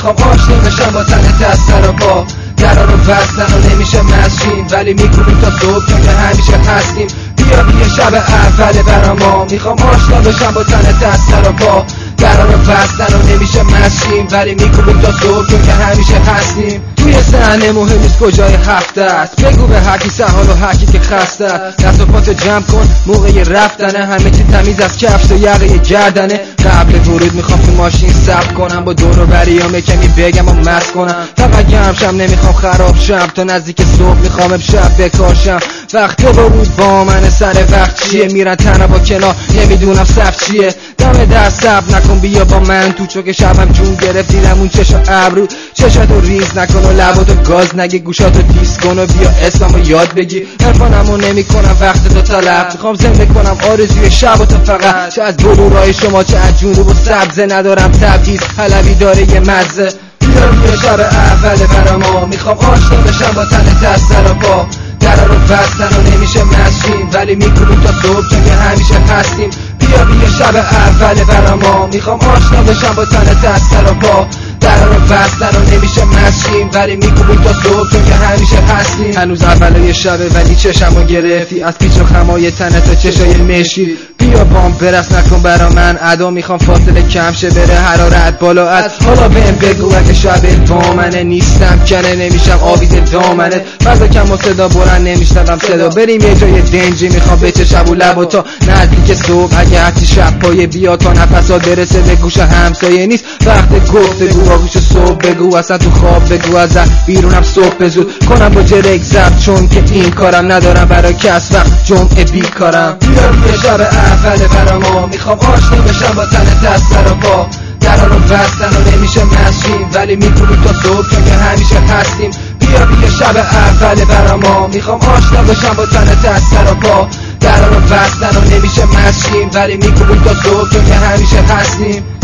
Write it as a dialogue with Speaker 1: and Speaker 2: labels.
Speaker 1: میخوام آشنا بشم با تن دست سر و پا. درا رو بستن و نمیشه مشیم ولی میکنیم تا صبح چون که همیشه هستیم. بیا شب اول برا ما میخوام آشنا بشم با تن دست سر و پا. درا رو بستن و نمیشه مشیم ولی میکنیم تا صبح چون که همیشه هستیم. توی صحنه مهم نیست کجای هفته است، بگو به هرکی سهال و هرکی که خسته است. دست و پاتو جمع کن موقع رفتنه، همه چی تمیز از کفش و یقه گردنه. قبل ورود میخوام تو ماشین صبر کنم، با دور و بریام کمی بگم و مست کنم. فقط گرم شم نمیخوام خراب شم، تا نزدیک صبح میخوام امشب بکاشم. وقت ورود با من سر وقت چیه، میرن تنها با کنار نمیدونم صف چیه. دم در صبر نکن بیا با من تو، چون که شبم جون گرفتیدم اون چشم ابرو. چشاتو ریز نکن و لباتو گاز نگی، گوشاتو تیز کن و بیا اسممو یاد بگی. عرفانمو نمیکنم وقتتو طلب، میخوام زنده کنم آرزوی شباتو فقط. چه از بلورای شما چه از جنوب و سبزه، ندارم تبعیض حلبی داره یه مزه. بیا شب اول برا ما میخوام آشنا بشم با تن دست سر و پا. درا رو بستن و نمیشه مشیم ولی میکنیم تا صبح چون که همیشه هستیم. بیا شب اول برا ما میخوام آشنا بشم با تن دست سر و پا. درا رو بستن و نمیشه مشیم ولی میکنیم تا صبح چون که همیشه هستیم. هنوز اولای شبه ولی چشمو گرفتی، از پیچ و خمای تنه تا چشای مشکی. بیا بام برس نکن برا من ادا، میخوام فاصله کم شه بره حرارت بالا. از حالا بهم بگو اگه شب با منه، نیستم کنه نمیشم آویز دامنه. فضا کم و صدا بلند نمیشنوم صدا، بریم یه جای دنجی میخوام بچشم و لبا تا نزدیک صبح. اگه هرچی شب پایه بیا تا نفسات برسه به گوش همسایه، نیست وقت گفتگو با گوش صبح بگو، اصلا تو خواب بگو از بیرونم صبح زود کنم با جرک زب، چون که این کارم ندارم برای کس وقت جمعه بیکارم. بیا شب اول برا ما میخوام آشنا بشم با تن دست سر و پا. درا رو بستن و نمیشه مشیم ولی میکنیم تا صبح چون که همیشه هستیم. بیا شب اول برا ما میخوام آشنا بشم با تن دست سر و پا. درا رو بستن و نمیشه مشیم ولی میکنیم تا صبح چون که همیشه هستیم.